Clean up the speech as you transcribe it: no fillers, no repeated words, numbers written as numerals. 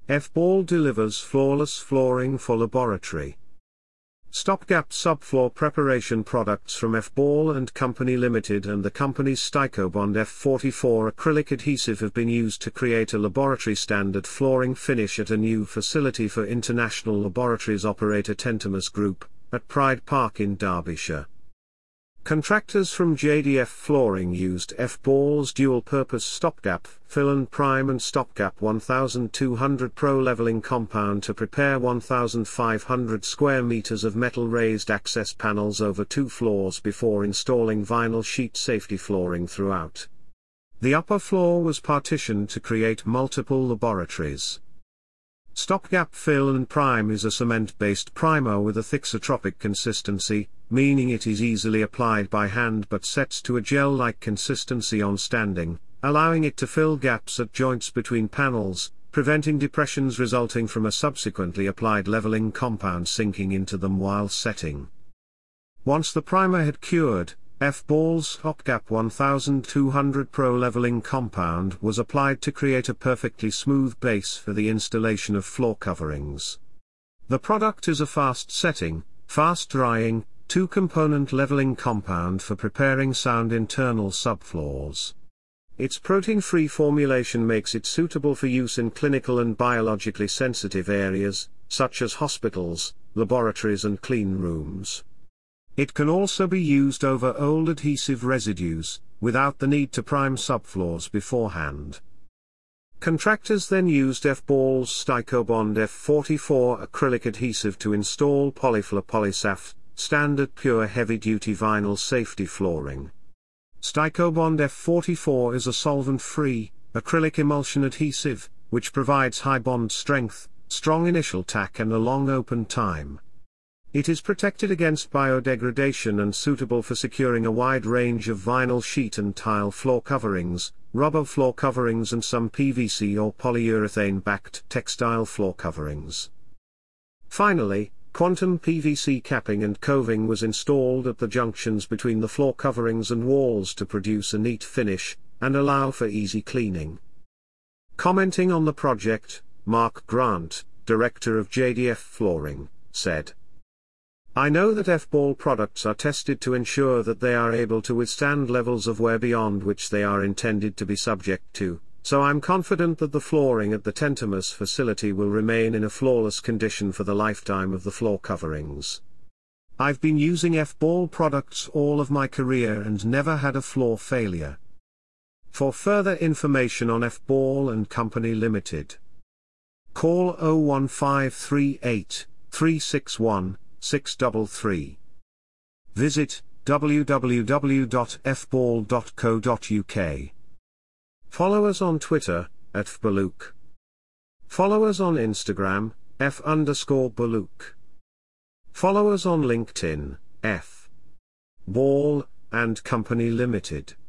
F-Ball delivers flawless flooring for laboratory. Stopgap subfloor preparation products from F-Ball and Company Limited and the company's StycoBond F44 acrylic adhesive have been used to create a laboratory standard flooring finish at a new facility for International Laboratories operator Tentamus Group, at Pride Park in Derbyshire. Contractors from JDF Flooring used F-Ball's dual-purpose Stopgap, Fill and Prime and Stopgap 1200 Pro leveling compound to prepare 1,500 square meters of metal raised access panels over 2 floors before installing vinyl sheet safety flooring throughout. The upper floor was partitioned to create multiple laboratories. Stopgap Fill and Prime is a cement-based primer with a thixotropic consistency, meaning it is easily applied by hand but sets to a gel-like consistency on standing, allowing it to fill gaps at joints between panels, preventing depressions resulting from a subsequently applied leveling compound sinking into them while setting. Once the primer had cured, F-Ball's Stopgap 1200 Pro leveling compound was applied to create a perfectly smooth base for the installation of floor coverings. The product is a fast-setting, fast-drying, 2-component leveling compound for preparing sound internal subfloors. Its protein-free formulation makes it suitable for use in clinical and biologically sensitive areas, such as hospitals, laboratories and clean rooms. It can also be used over old adhesive residues, without the need to prime subfloors beforehand. Contractors then used F-Ball's StycoBond F44 acrylic adhesive to install Polyfloor Polysaf, standard pure heavy-duty vinyl safety flooring. StycoBond F44 is a solvent-free, acrylic emulsion adhesive, which provides high bond strength, strong initial tack and a long open time. It is protected against biodegradation and suitable for securing a wide range of vinyl sheet and tile floor coverings, rubber floor coverings and some PVC or polyurethane-backed textile floor coverings. Finally, quantum PVC capping and coving was installed at the junctions between the floor coverings and walls to produce a neat finish, and allow for easy cleaning. Commenting on the project, Mark Grant, director of JDF Flooring, said, "I know that F-Ball products are tested to ensure that they are able to withstand levels of wear beyond which they are intended to be subject to, so I'm confident that the flooring at the Tentamus facility will remain in a flawless condition for the lifetime of the floor coverings. I've been using F-Ball products all of my career and never had a floor failure." For further information on F-Ball and Company Limited, call 01538 361 633. Visit www.fball.co.uk. Follow us on Twitter, @fbaluk. Follow us on Instagram, @f_baluk. Follow us on LinkedIn, F. Ball and Company Limited.